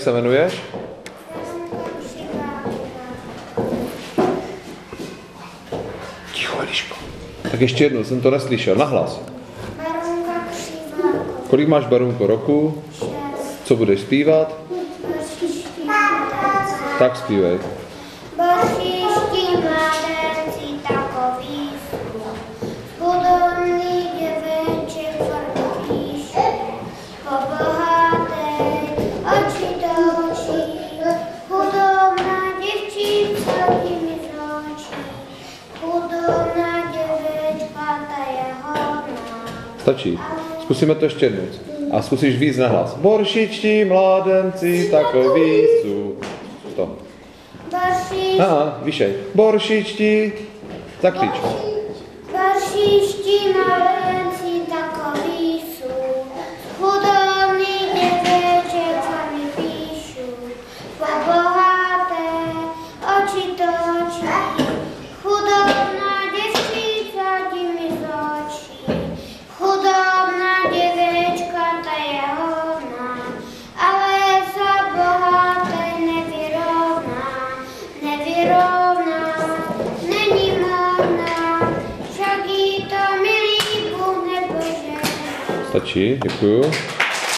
jak se jmenuješ? Ticho, Eliško. Tak ještě jednou, jsem to neslyšel. Nahlas. Barunka Křiváková. Kolik máš, Barunko, roku? 6. Co budeš zpívat? Bořiští mládenci. Tak zpívej. Bořiští mládenci takový jsou. Chudobný děveček farbu píše. Po bohaté oči do očí. Chudobná děvčica mi z očí. Chudobná děvečka, ta je hodná. Stačí. Zkusíme to ještě jednou. A zkusíš víc nahlas. Boršičtí mládenci takoví jsou. To. Aha, vyšej. Boršičtí. Zakřič. Baršiští mládenci takový jsou. Chudobný děveček farmy píšu. Po bohaté oči točí. Chudobná děvčica mi z očí. Chudobná děvečka, ta je hodná, ale za bohaté nevyrovná, není marná, však jí to milý Bůh nepožehná. Stačí, děkuju.